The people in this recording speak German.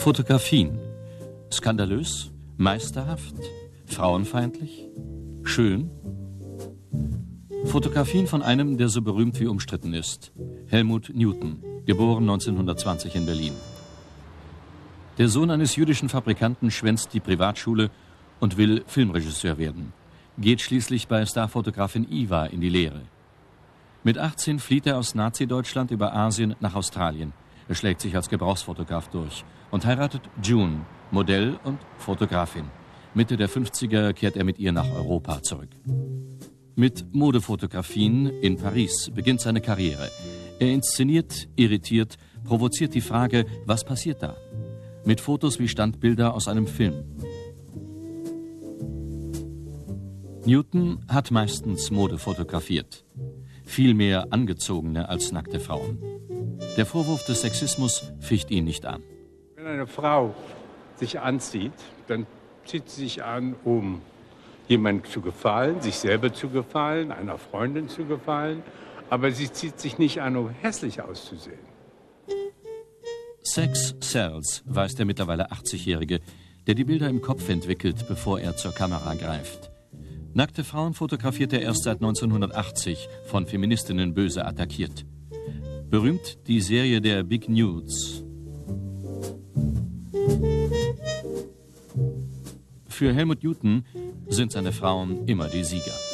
Fotografien. Skandalös, meisterhaft, frauenfeindlich, schön. Fotografien von einem, der so berühmt wie umstritten ist. Helmut Newton, geboren 1920 in Berlin. Der Sohn eines jüdischen Fabrikanten schwänzt die Privatschule und will Filmregisseur werden. Geht schließlich bei Starfotografin Iva in die Lehre. Mit 18 flieht er aus Nazi-Deutschland über Asien nach Australien. Er schlägt sich als Gebrauchsfotograf durch und heiratet June, Modell und Fotografin. Mitte der 50er kehrt er mit ihr nach Europa zurück. Mit Modefotografien in Paris beginnt seine Karriere. Er inszeniert, irritiert, provoziert die Frage, was passiert da? Mit Fotos wie Standbilder aus einem Film. Newton hat meistens Mode fotografiert. Viel mehr angezogene als nackte Frauen. Der Vorwurf des Sexismus ficht ihn nicht an. Wenn eine Frau sich anzieht, dann zieht sie sich an, um jemandem zu gefallen, sich selber zu gefallen, einer Freundin zu gefallen. Aber sie zieht sich nicht an, um hässlich auszusehen. Sex sells, weiß der mittlerweile 80-Jährige, der die Bilder im Kopf entwickelt, bevor er zur Kamera greift. Nackte Frauen fotografiert er erst seit 1980, von Feministinnen böse attackiert. Berühmt die Serie der Big Nudes. Für Helmut Newton sind seine Frauen immer die Sieger.